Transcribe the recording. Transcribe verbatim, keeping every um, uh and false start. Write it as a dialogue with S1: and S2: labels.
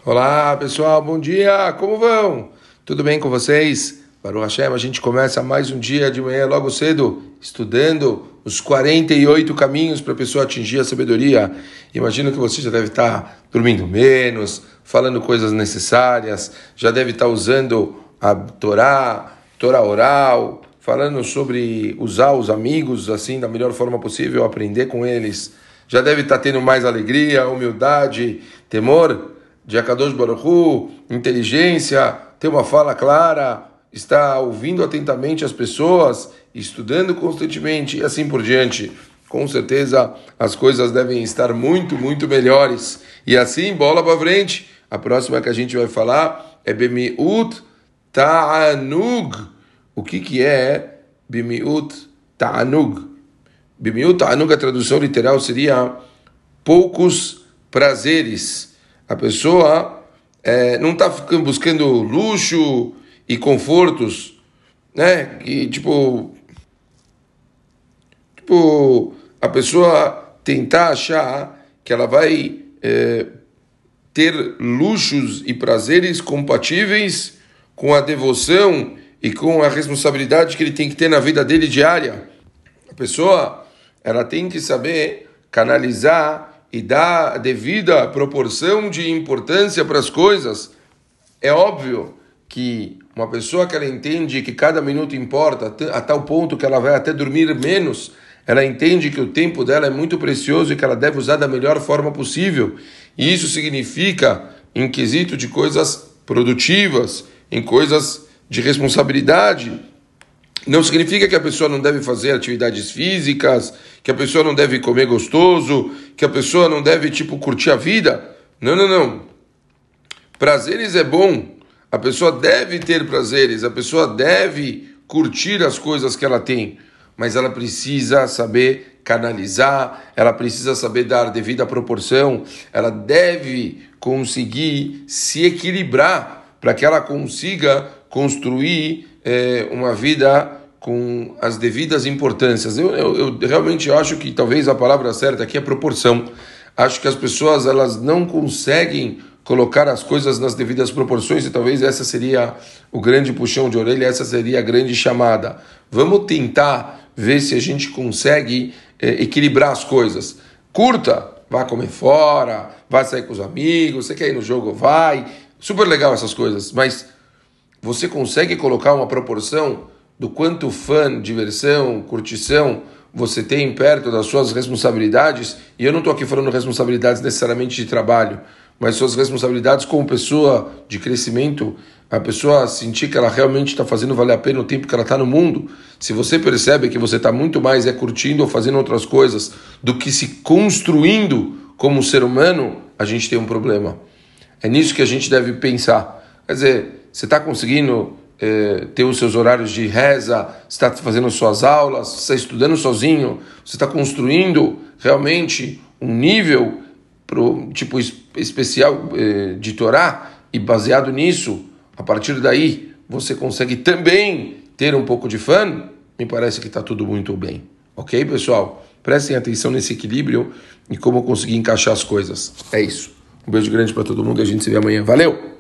S1: Olá pessoal, bom dia, como vão? Tudo bem com vocês? Baruch Hashem, a gente começa mais um dia de manhã logo cedo, estudando os quarenta e oito caminhos para a pessoa atingir a sabedoria. Imagino que você já deve estar dormindo menos, falando coisas necessárias, já deve estar usando a Torá, Torá oral, falando sobre usar os amigos assim da melhor forma possível, aprender com eles. Já deve estar tendo mais alegria, humildade, temor de Akadosh Baruch Hu, inteligência, ter uma fala clara, está ouvindo atentamente as pessoas, estudando constantemente e assim por diante. Com certeza as coisas devem estar muito, muito melhores. E assim, bola para frente. A próxima que a gente vai falar é Bimiut Ta'anug. O que que é Bimiut Ta'anug? Bimiut Ta'anug, a tradução literal seria poucos prazeres. A pessoa é, não está buscando luxo e confortos, né? Que, tipo, tipo, a pessoa tentar achar que ela vai é, ter luxos e prazeres compatíveis com a devoção e com a responsabilidade que ele tem que ter na vida dele diária. A pessoa, ela tem que saber canalizar e dar a devida proporção de importância para as coisas. É óbvio que uma pessoa que ela entende que cada minuto importa, a tal ponto que ela vai até dormir menos, ela entende que o tempo dela é muito precioso e que ela deve usar da melhor forma possível. E isso significa em quesito de coisas produtivas, em coisas de responsabilidade. Não significa que a pessoa não deve fazer atividades físicas, que a pessoa não deve comer gostoso, que a pessoa não deve, tipo, curtir a vida. Não, não, não. Prazeres é bom. A pessoa deve ter prazeres, a pessoa deve curtir as coisas que ela tem. Mas ela precisa saber canalizar, ela precisa saber dar devida proporção, ela deve conseguir se equilibrar para que ela consiga construir é, uma vida com as devidas importâncias. Eu, eu, eu realmente acho que talvez a palavra certa aqui é proporção. Acho que as pessoas elas não conseguem colocar as coisas nas devidas proporções e talvez essa seria o grande puxão de orelha, essa seria a grande chamada. Vamos tentar ver se a gente consegue é, equilibrar as coisas. Curta, vá comer fora, vá sair com os amigos, você quer ir no jogo, vai. Super legal essas coisas, mas você consegue colocar uma proporção do quanto fã, diversão, curtição você tem perto das suas responsabilidades? E eu não estou aqui falando responsabilidades necessariamente de trabalho, mas suas responsabilidades como pessoa de crescimento, a pessoa sentir que ela realmente está fazendo valer a pena o tempo que ela está no mundo. Se você percebe que você está muito mais é curtindo ou fazendo outras coisas do que se construindo como ser humano, a gente tem um problema. É nisso que a gente deve pensar. Quer dizer, você está conseguindo eh, ter os seus horários de reza, você está fazendo suas aulas, você está estudando sozinho, você está construindo realmente um nível pro, tipo especial eh, de Torá, e baseado nisso, a partir daí, você consegue também ter um pouco de fã. Me parece que está tudo muito bem. Ok, pessoal? Prestem atenção nesse equilíbrio e como conseguir encaixar as coisas. É isso. Um beijo grande para todo mundo e a gente se vê amanhã. Valeu!